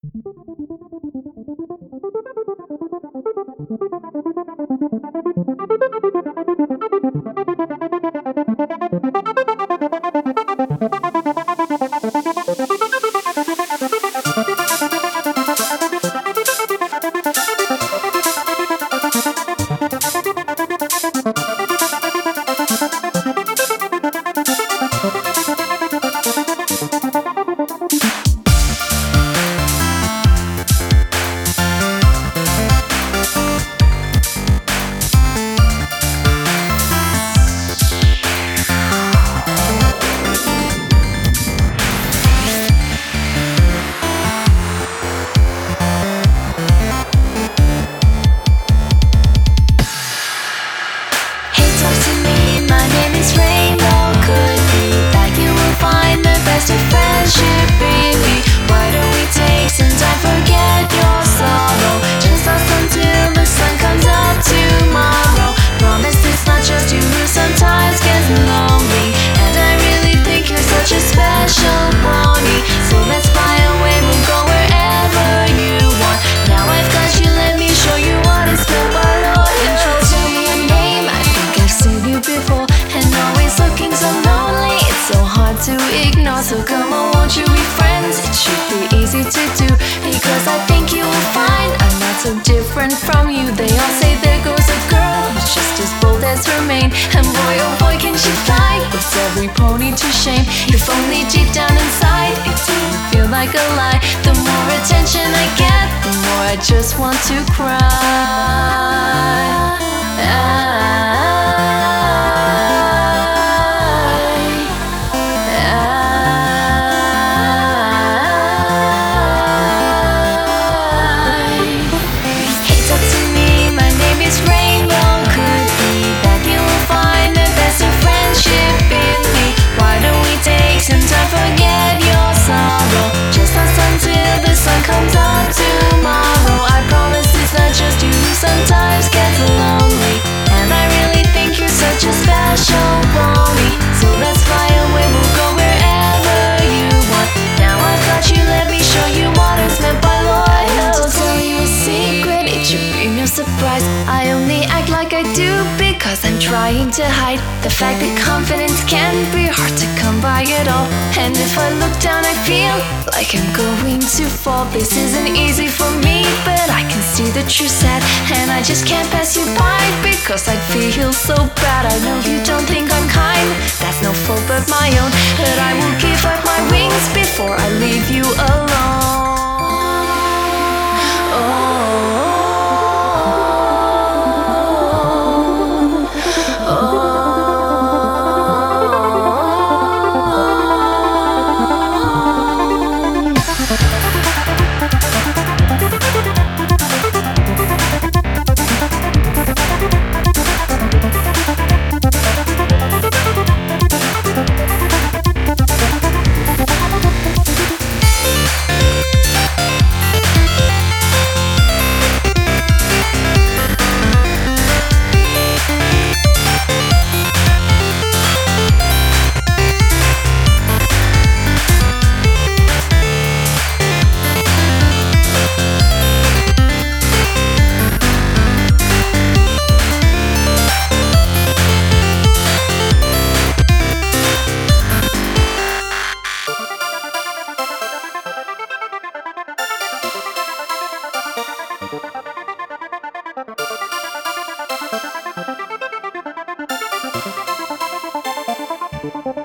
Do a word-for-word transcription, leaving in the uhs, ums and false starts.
To ignore, so come on, won't you be friends? It should be easy to do, because I think you will find I'm not so different from you. They all say there goes a girl who's just as bold as her mane, and boy oh boy can she fly, puts every pony to shame. If only deep down inside it didn't feel like a lie. The more attention I get, the more I just want to cry. ah. I only act like I do because I'm trying to hide the fact that confidence can be hard to come by at all. And if I look down I feel like I'm going to fall. This isn't easy for me, but I can see that you're sad, and I just can't pass you by because I'd feel so bad. I know you don't think I'm kind, that's no fault but my own, but I will give up my wings before I leave you alone. Thank you.